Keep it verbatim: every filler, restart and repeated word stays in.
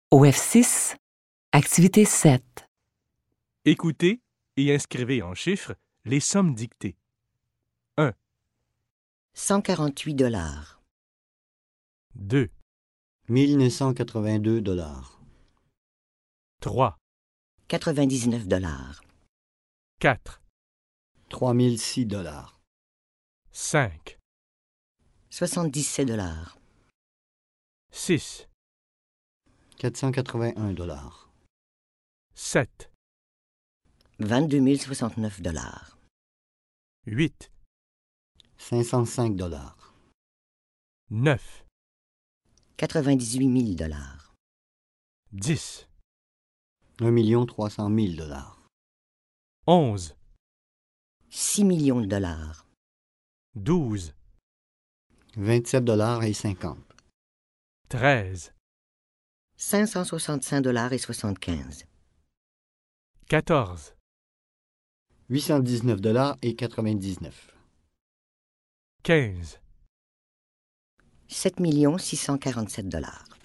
O F six, activité sept. Écoutez et inscrivez en chiffres les sommes dictées. cent quarante-huit dollars. deux, mille neuf cent quatre-vingt-deux dollars. trois, quatre-vingt-dix-neuf dollars. quatre, trois mille six dollars. cinq, soixante-dix-sept dollars. six, quatre cent quatre-vingt-un dollars. sept, vingt-deux mille soixante-neuf dollars. huit, cinq cent cinq dollars. neuf, quatre-vingt-dix-huit mille dollars. dix, un million trois cent mille dollars. onze, six millions de dollars. douze, vingt-sept dollars et cinquante. treize, cinq cent soixante-cinq dollars et soixante-quinze. quatorze, huit cent dix-neuf dollars et quatre-vingt-dix-neuf. quinze, sept millions six cent quarante-sept dollars.